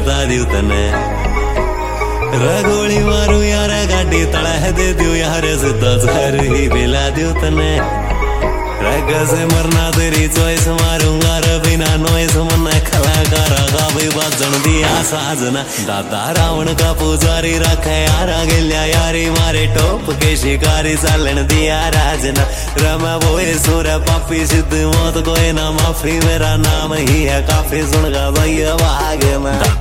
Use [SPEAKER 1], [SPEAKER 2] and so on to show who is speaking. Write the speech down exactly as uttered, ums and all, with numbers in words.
[SPEAKER 1] बता दियो तने रगोली मारू यार गाड़ी तड़ा दे दियो यार सीधा जहर ही पिला दियो तने रग से मरना तेरी चॉइस मारूंगा रे बिना नॉइस मन कलाकार का भी बजन दिया साजना दादा रावण का पुजारी रखे यारा गिल्या यारी मारे टॉप के शिकारी सालन दिया राजना रमा बोए सुर पापी सिद्ध मौत कोई ना माफी मेरा नाम ही है काफी सुन गा भैया भागे में